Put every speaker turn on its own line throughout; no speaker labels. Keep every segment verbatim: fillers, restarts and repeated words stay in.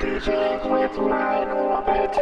DJing with Ryan Orbit.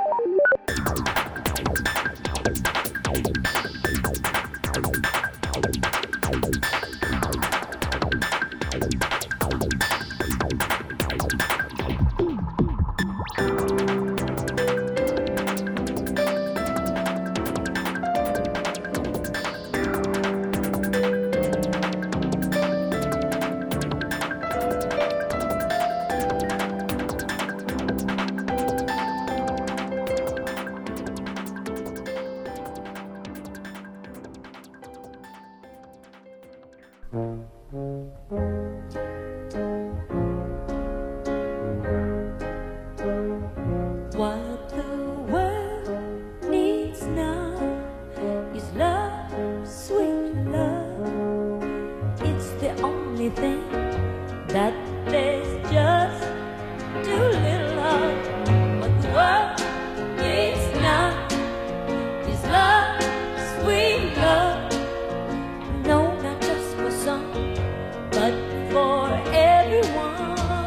What the world needs now is love, sweet love. It's the only thing that there's just too little of. What the world needs now is love, sweet love. No, not just for some, but for everyone.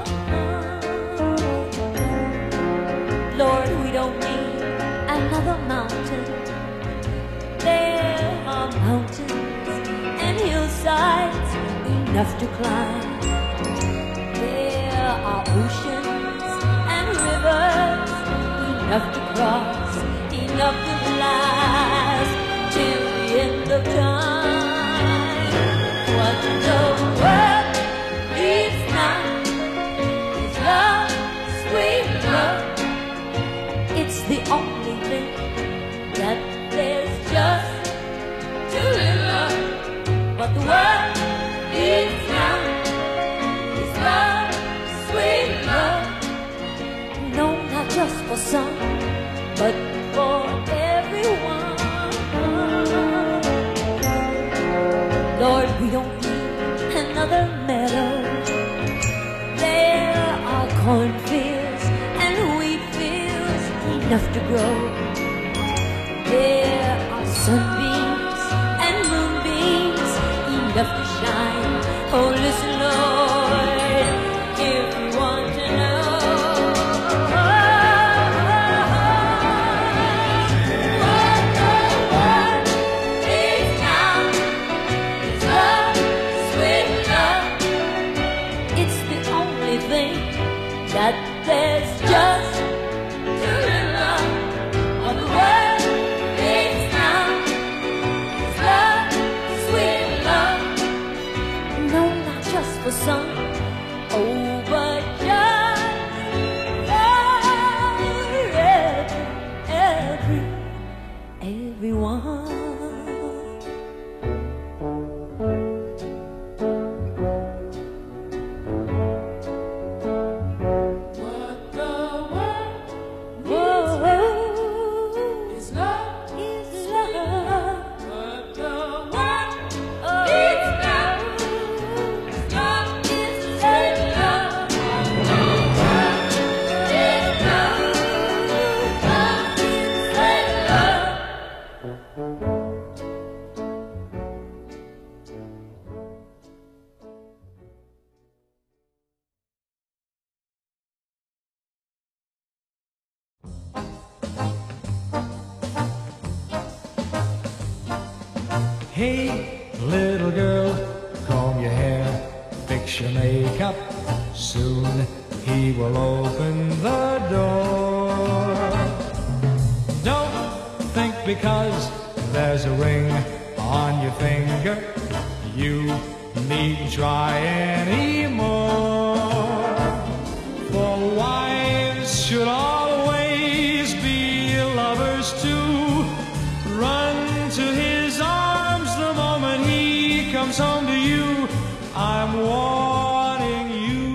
Lord, we don't need another mountain. There are mountains and hillsides enough to climb. There are oceans and rivers enough to cross, enough to last till the end of time. What the world needs now is love, sweet love. It's the only thing that there's just too little of. What the world needs now is love, sweet love. No, not just for some, but for everyone. Lord, we don't need another meadow. There are cornfields and wheat fields enough to grow. There are sunbeams and moonbeams enough to shine. Oh, listen, Lord, if you want to know. What the world needs now is love, sweet love. It's the only thing that there's just too little of. What the world needs now is love, sweet love. No, not just for some, oh, but just for every, every, everyone.
Hey, little girl, comb your hair, fix your makeup. Soon he will open the door. Don't think because there's a ring on your finger, you needn't try anymore. For wives should always be lovers too. Run to his arms the moment he comes home to you. I'm warning you.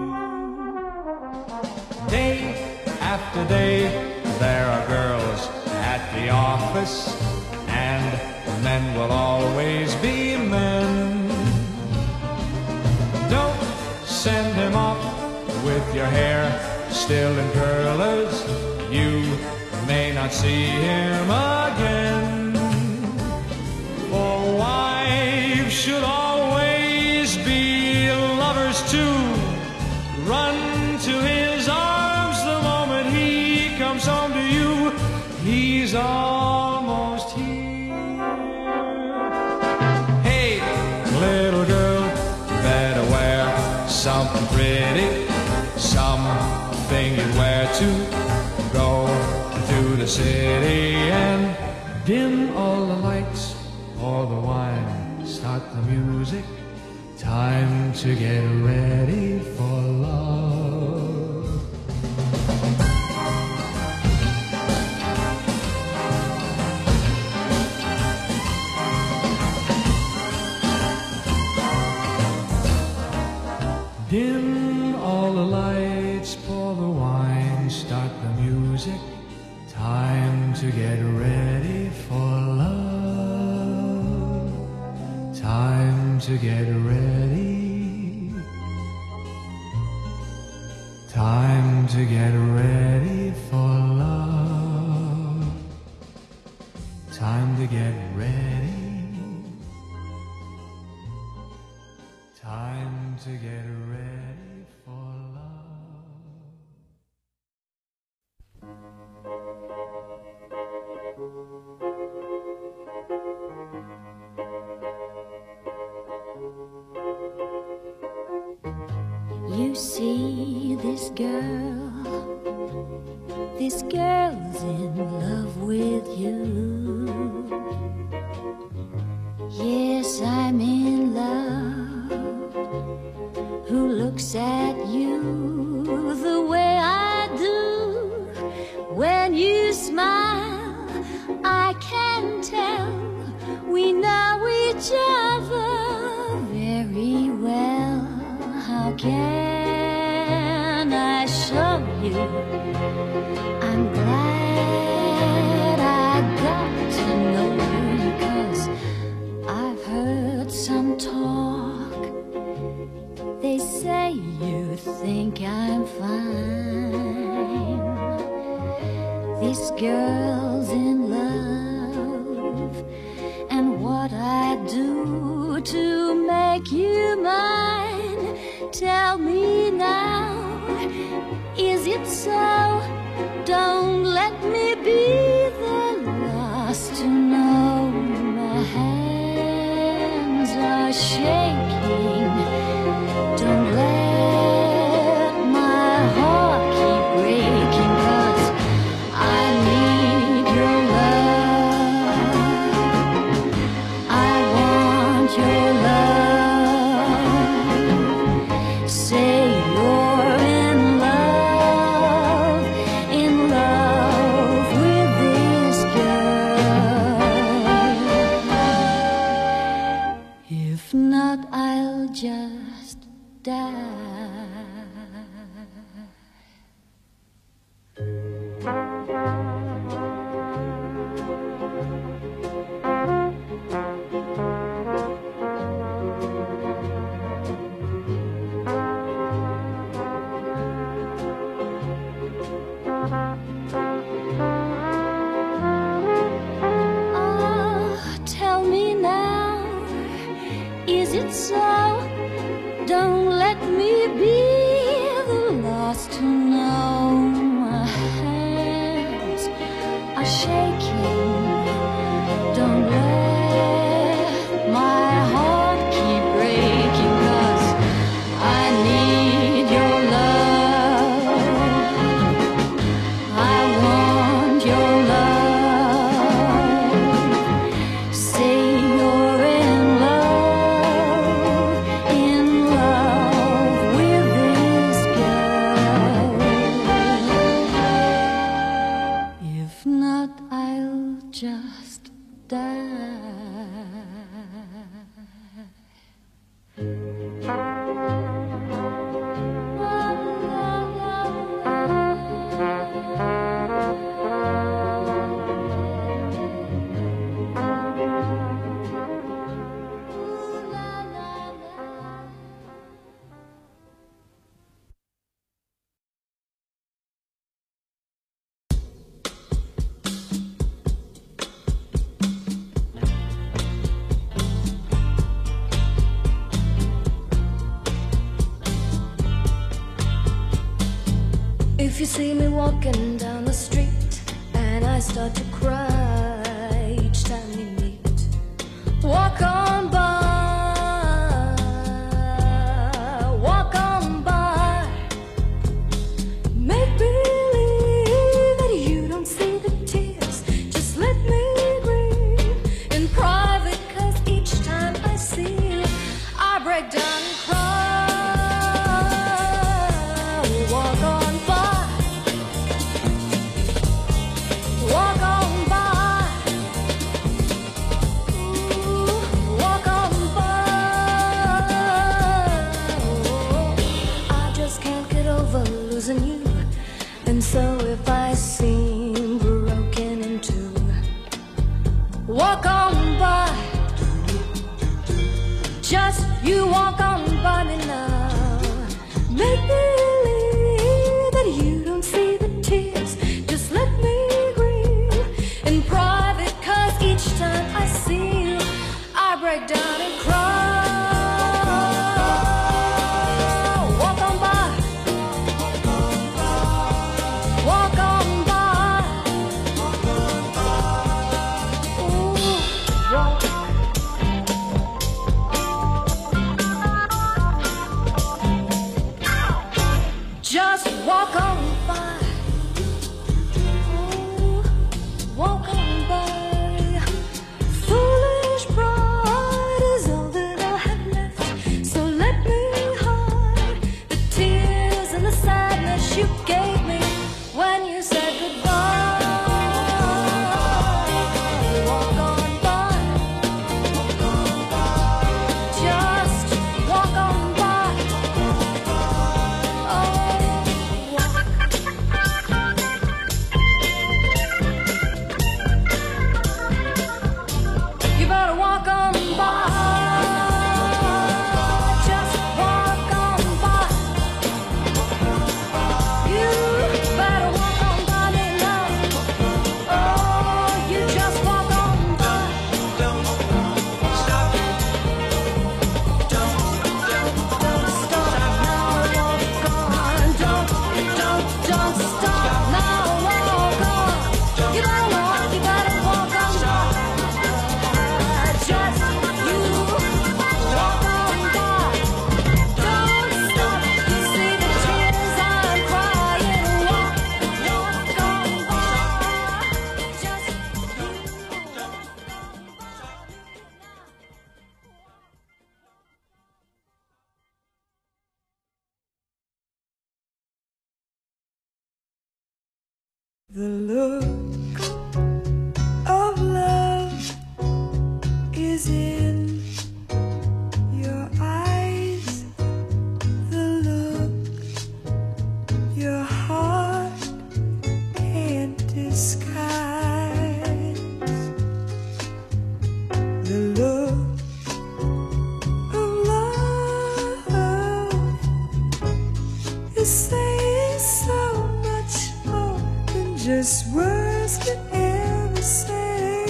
Day after day, there are girls at the office, and men will always be men. Don't send him off with your hair still in curlers. You may not see him again. For wives should always be lovers too. Run to his arms he's almost here. Hey, little girl, better wear something pretty, something you wear to go to the city. And dim all the lights, pour the wine, start the music. Time to get ready for love. Dim all the lights, pour the wine, start the music. Time to get ready for love. Time to get ready. Time to get ready for love. Time to get ready. Time to get ready for love.
You see this girl, this girl's in love with you. Yes, I'm in love. Who looks at you the way I do? When you smile, I can tell we know each other very well. How can I show you? I'm glad I got to know you, 'cause I've heard some talk. They say you think I'm fine. This girl's in love, and what I do to make you mine? Tell me now, is it so? Don't let me be the last to know. My hands are shaking. Don't let my heart keep breaking, 'cause I need your love. I want your love. Say you're in love, in love with this girl. If not, I'll just die. Oh, tell me now, is it so? Don't let me be the last to know. My hands are shaking. Don't let my heart keep breaking, 'cause I need your love. I want your love. Say you're in love, in love with this girl. If not, I'll just die.
If you see me walking down the street and I
start to cry each time we meet. Walk on by, walk on by. Make believe that you don't see the tears. Just let me grieve in private, 'cause each time I see you, I break down and cry. Walk on by, walk on by. Ooh, walk on by. I just can't get over losing you. And so if I seem broken in two, walk on by. Just you walk on by me now. Make believe that you don't see the tears. Just let me grieve in private, 'cause each time I see you, I break down and cry. Walk on by, walk on by. Ooh, walk. Just walk on by. Ooh, walk on by. Foolish pride is all that I have left. So let me hide the tears and the sadness you gave me when you said goodbye. Walk on by. Just walk on by. Oh, walk. You better walk on by. Just walk on by. You better walk on by me now. Oh, you just walk on by.
Don't stop. Don't
Don't stop now, walk on. Don't, don't, don't stop now, walk on. You better walk, you better walk on by. Just you walk on by. Don't stop, you see the tears I'm crying. Walk, walk on by. Just you walk on
The look of love is in your eyes. The look your heart can't disguise. The look of love is saying so much more than just words can ever say.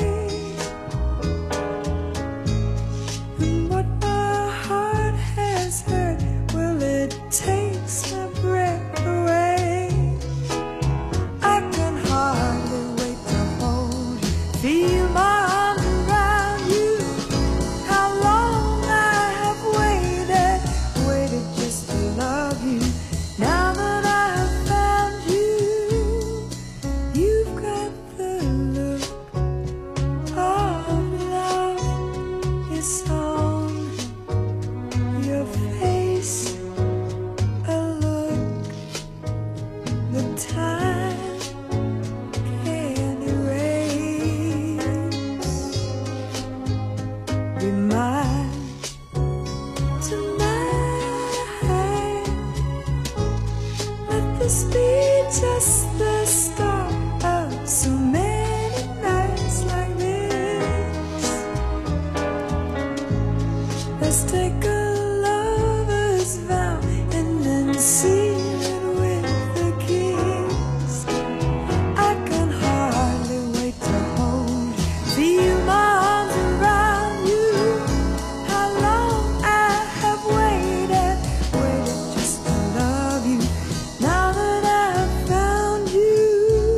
And what my heart has heard, well, it takes my breath away. I can hardly wait to hold you, feel my arms around you. How long I have waited, waited just to love you. Now that I have found you, you've got the look of love. It's on your face, a look the time can't erase. Be mine tonight. Let this be just the start of so many nights like this. Let's take a lover's vow and then seal it with a kiss. I can hardly wait to hold you, feel my arms around you. How long I have waited, waited just to love you. Now that I've found you,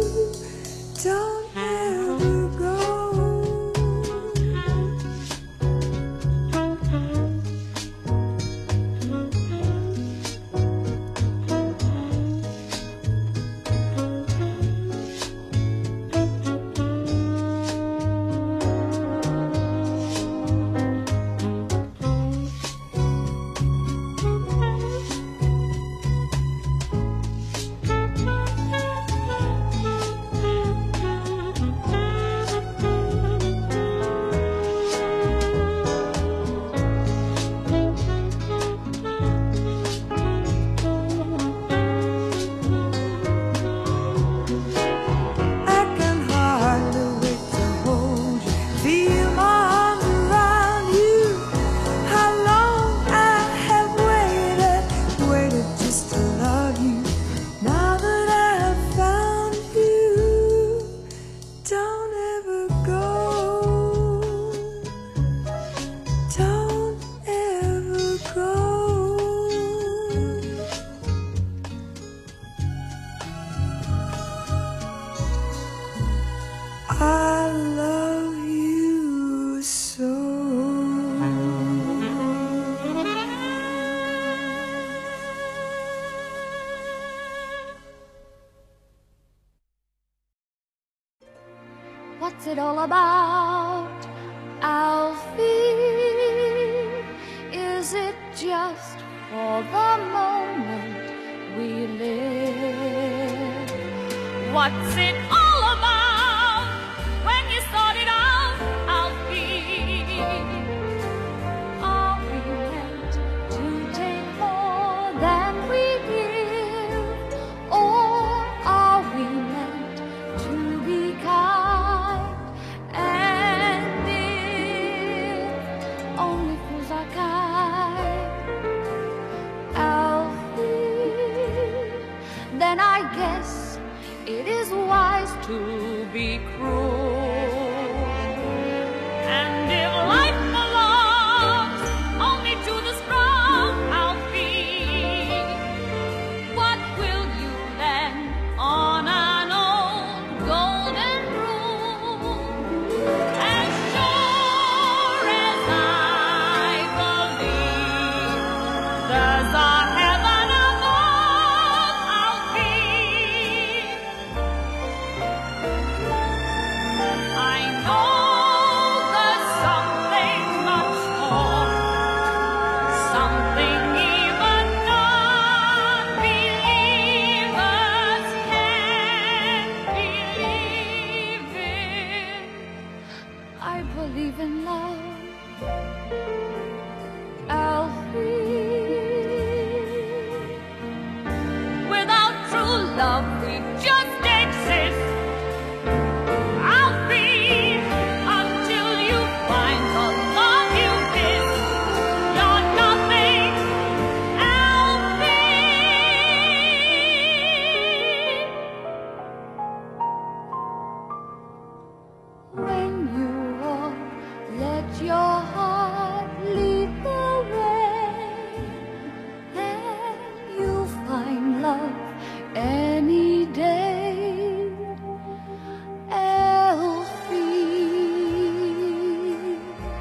What's it all about, Alfie? Is it just for the moment we live? What's it all about when you started out, Alfie? Are we meant to take more than we give? Or are we meant to be kind? And if only fools are kind, Alfie, then I guess it is wise to be cruel. And if life belongs only to the strong, Alfie, what will you lend on an old golden rule? As sure as I believe there's a heaven above, Alfie, I know there's something much more, something even non-believers can't believe in. I believe in love, Alfie. Without true love, we just exist, Alfie, until you find the love you miss. You're nothing, Alfie. When you walk, let your heart lead the way, and you'll find love any day, Alfie.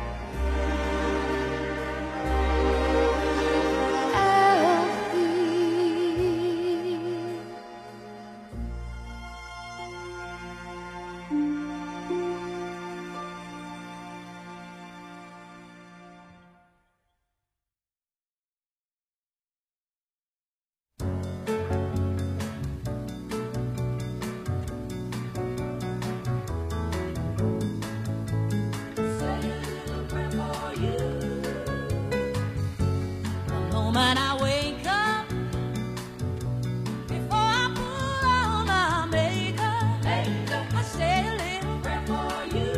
The moment I wake up, before I put on my makeup, I say a little prayer for you.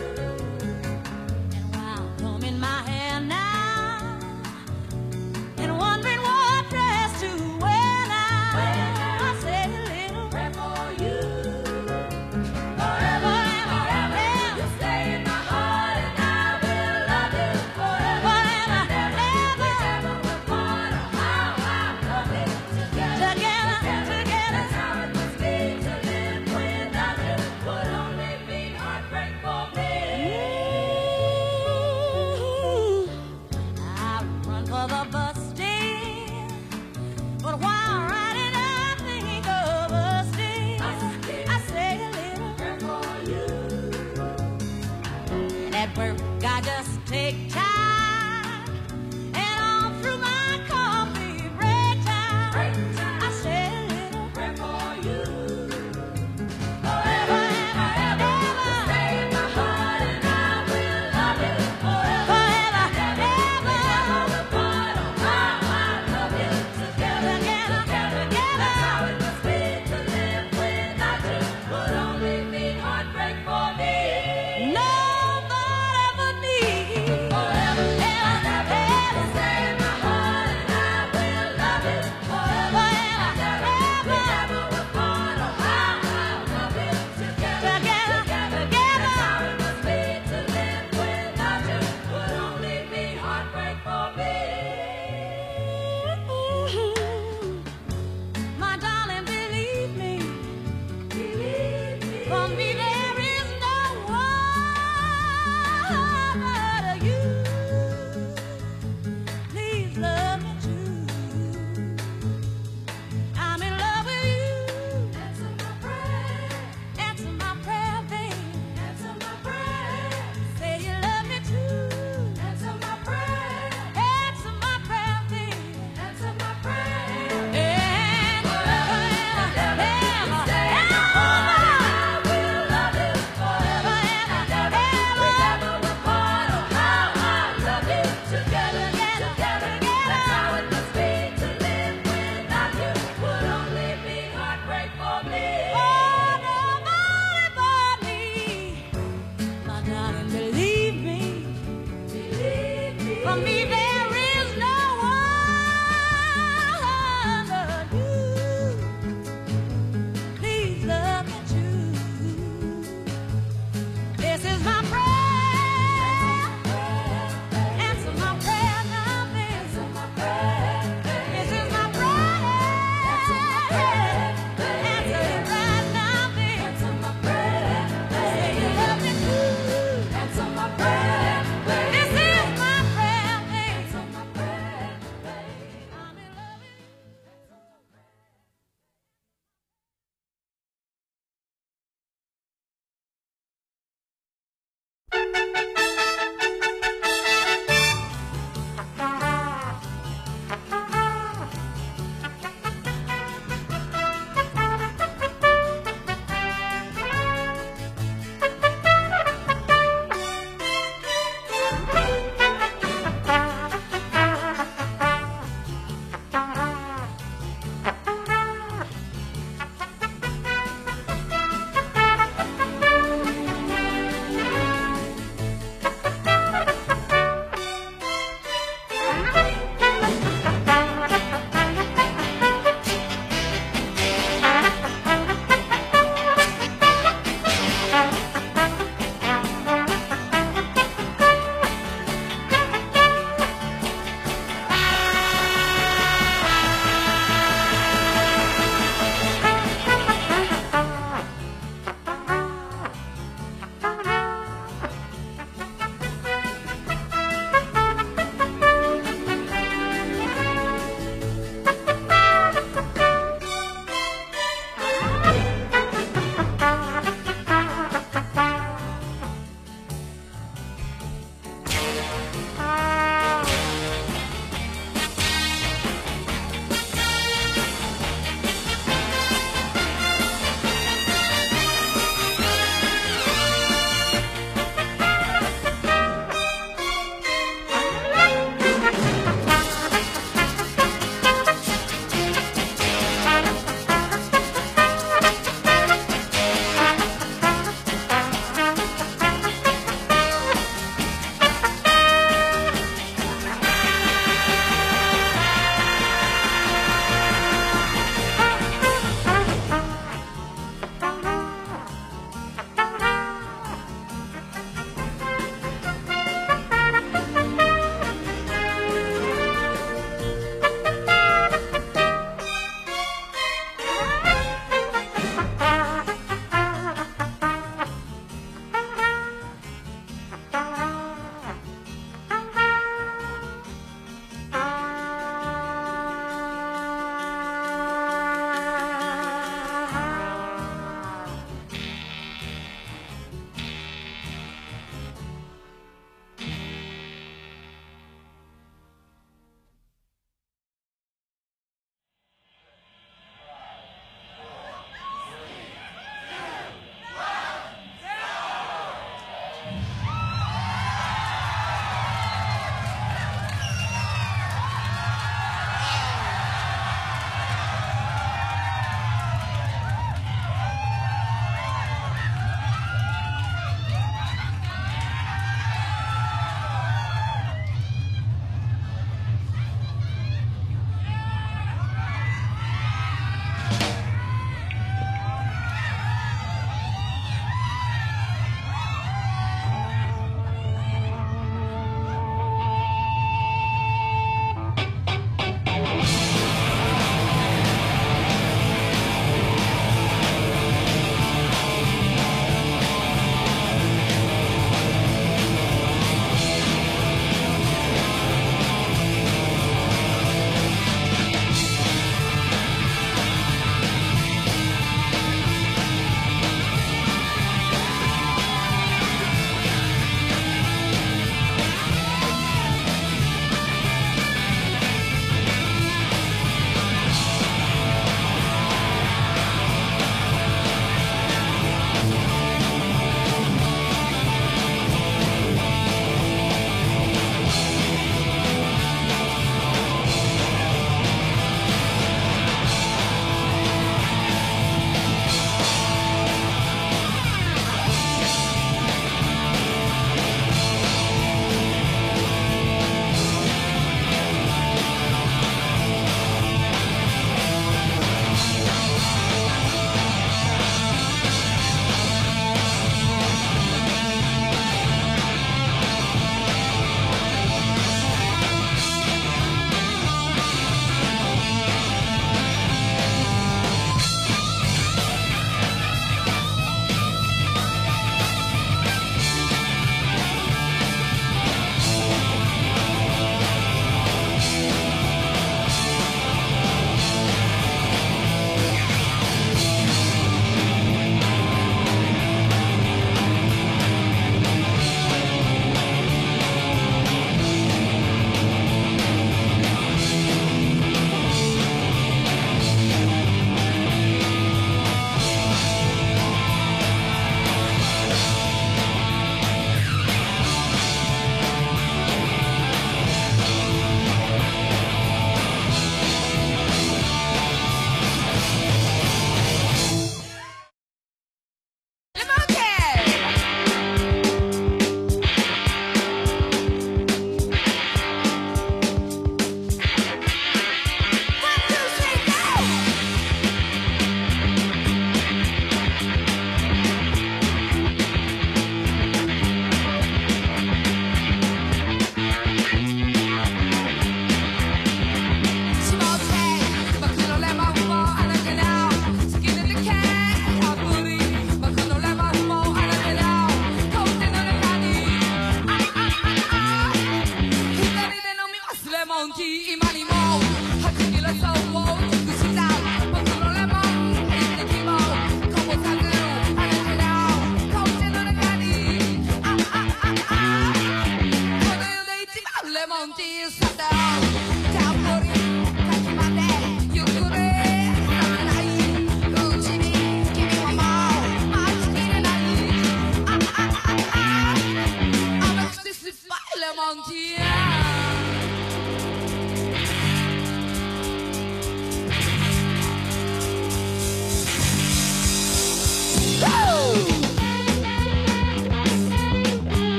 And while combing my hair now, and wondering what dress to wear now, I say a little prayer for you. Forever and forever, you stay in my heart, and I will love you forever and ever. We never will part.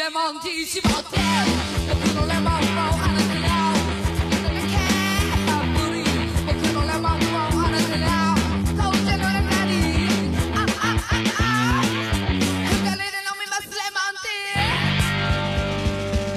レモンティー絞って僕のレモンをあなたのキャップに僕のレモンをあなたの紅茶の中にああああ二人で飲みますレモンティー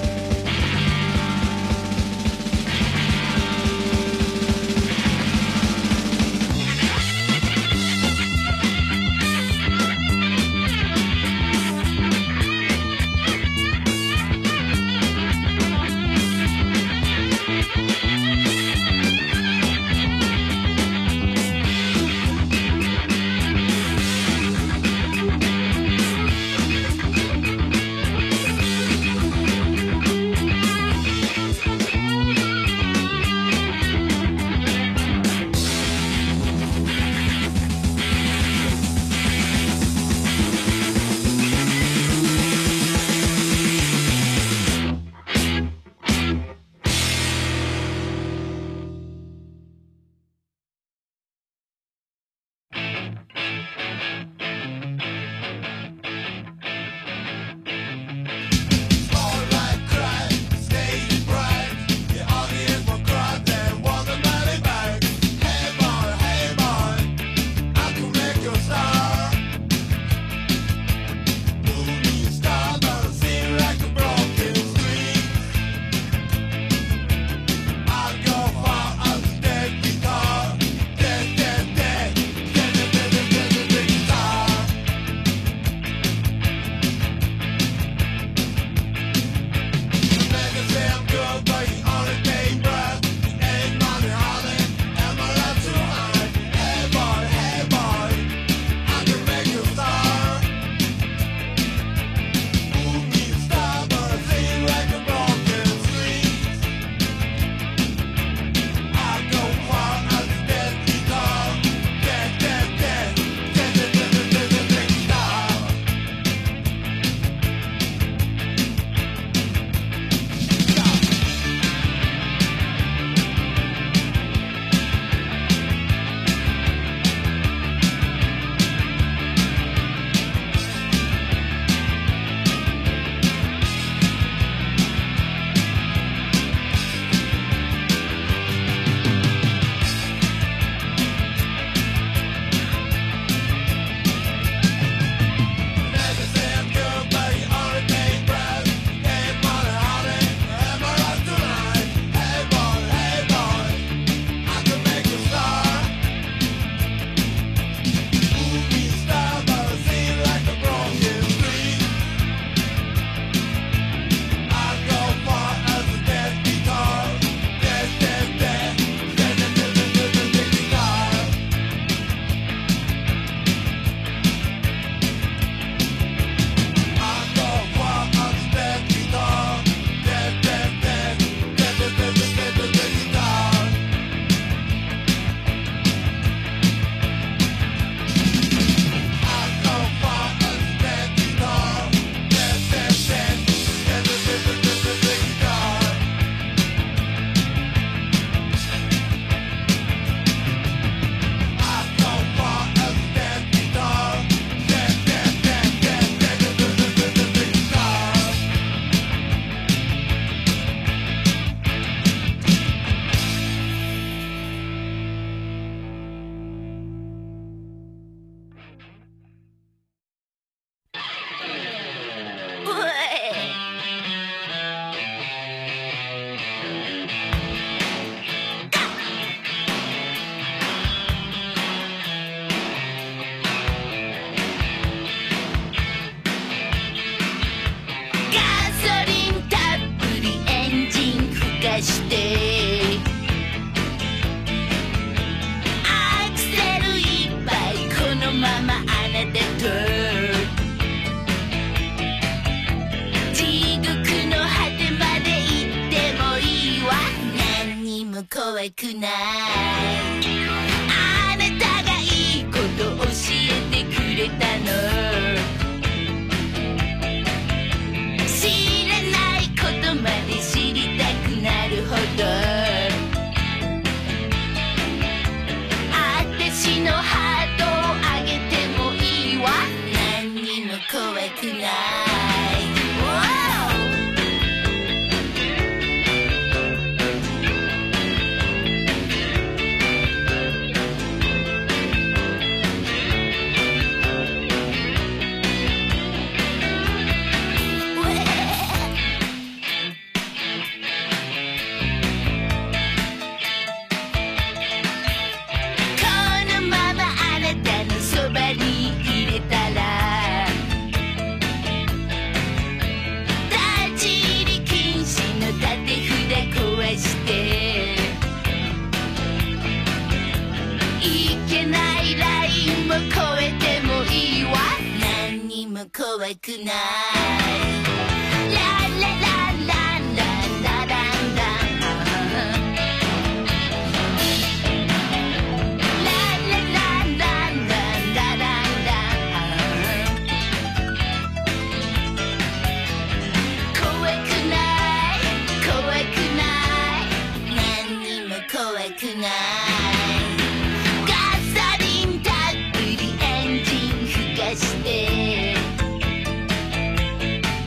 怖くないあなたがいいこと教えてくれたの知らないことまで知りたくなるほどあたしのハートをあげてもいいわ何にも怖くない、wow!
怖くないランランランランランランランラン「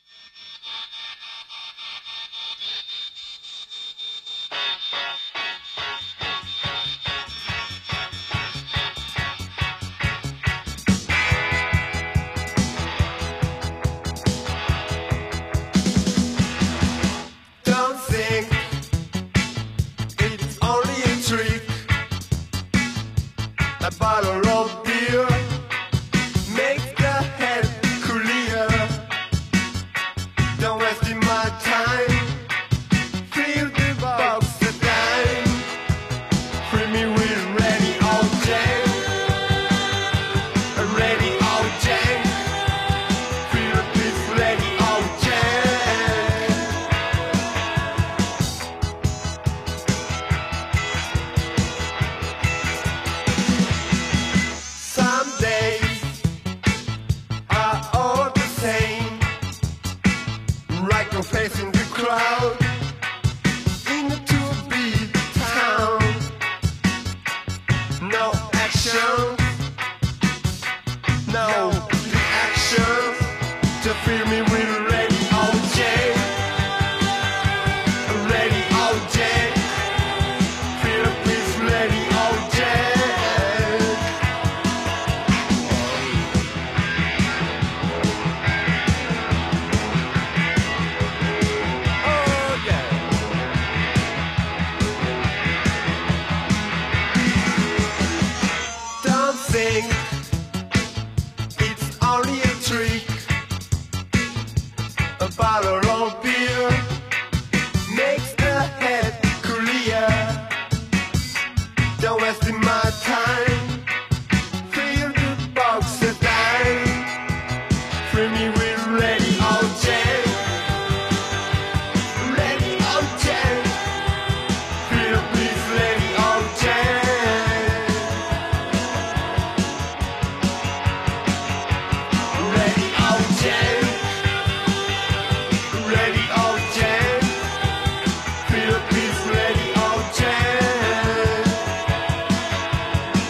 Don't think it's only a trick. A bottle of beer makes the head clear. Don't waste my time. Fill the box a dime. Free me with ready all day. Ready all day. Feel this ready all day. Some days are all the same. Right now facing the crowd in a two-beat town. No action, no reaction. To feel me with ready all day. Ready all day. Feel a piece ready all day. Oh yeah. Don't think it's only a trick. A bottle of beer makes the head clear. Don't waste my time. Fill the box a dime. Free me with ready all day. Ready all day. Feel please ready all day. Ready all day. Ready all day. Feel please ready all day.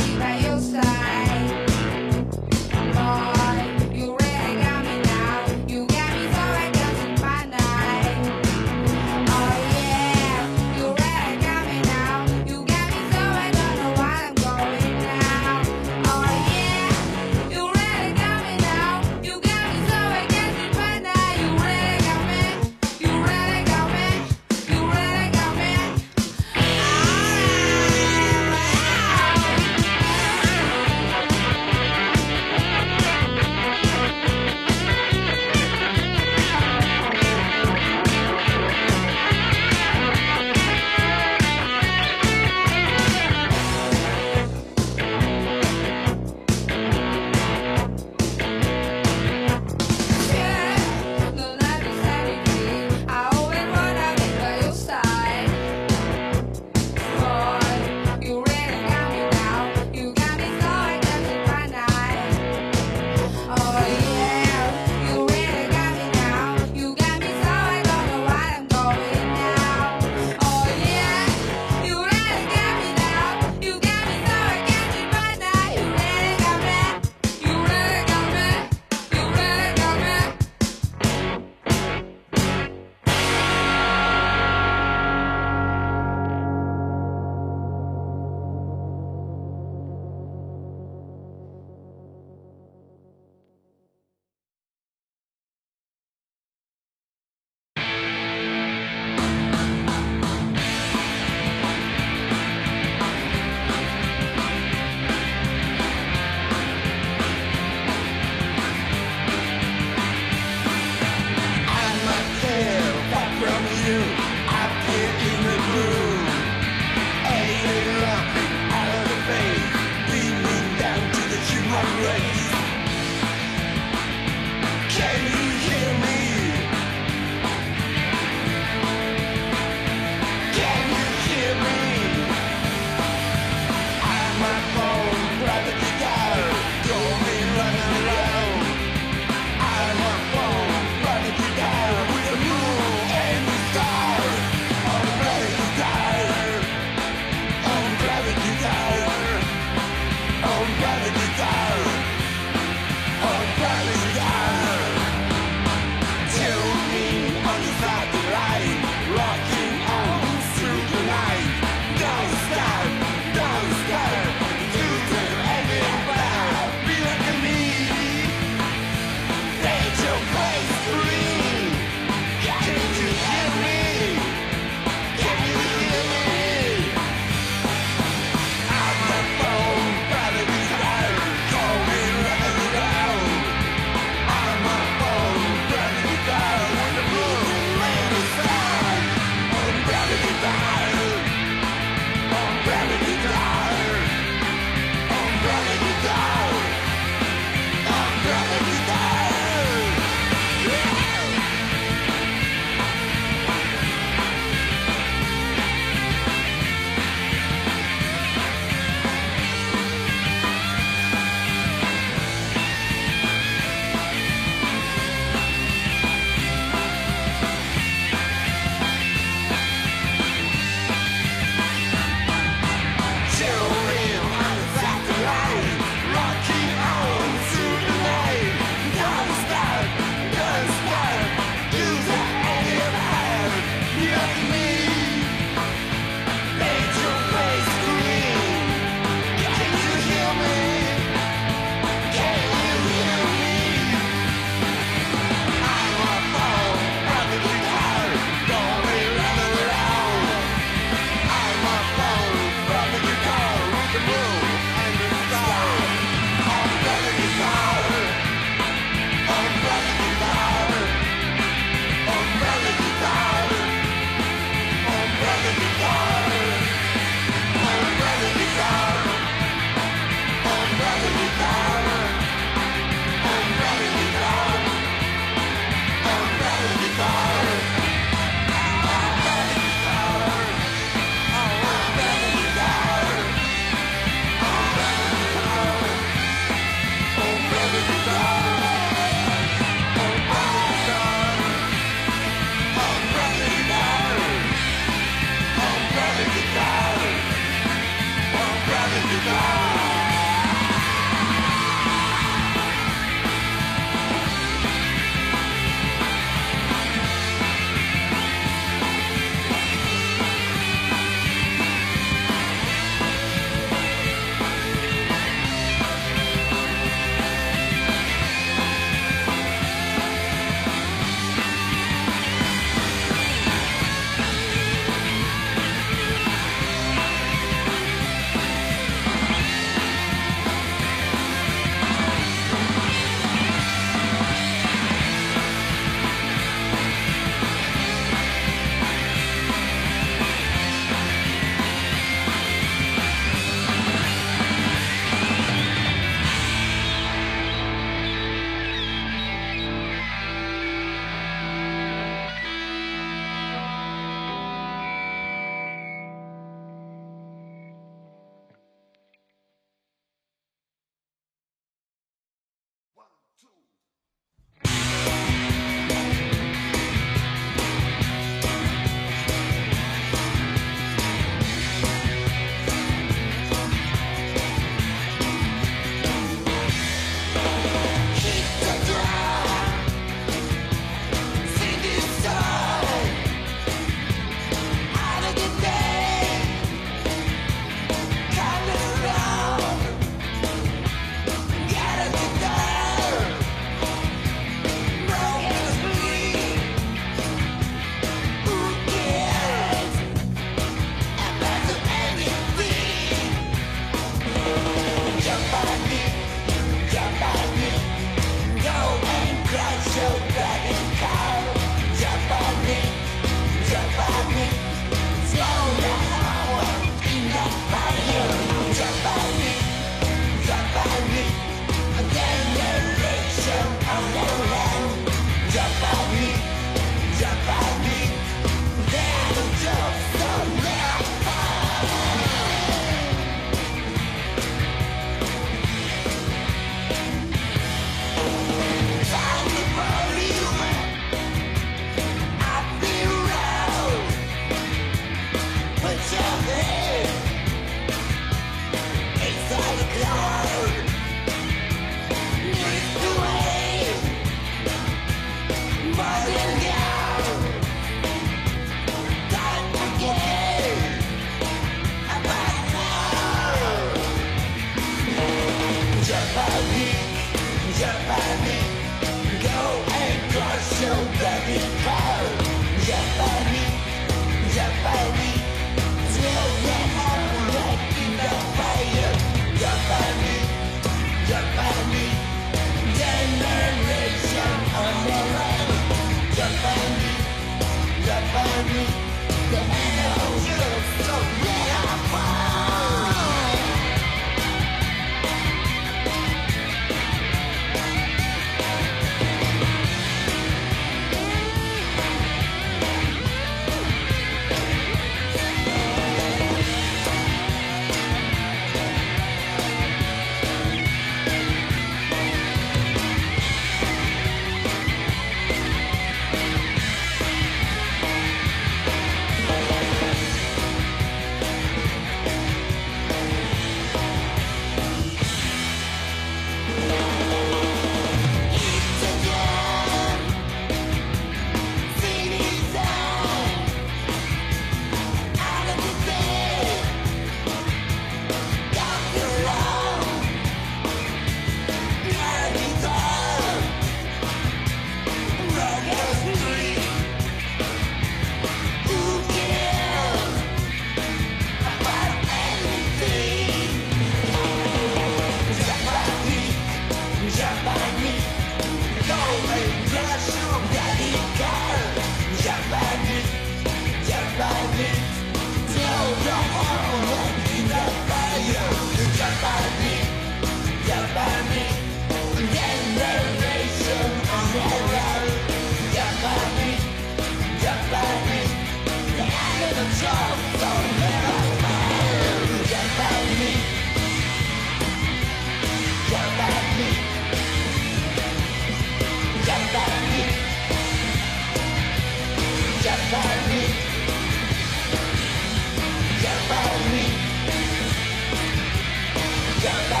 Jump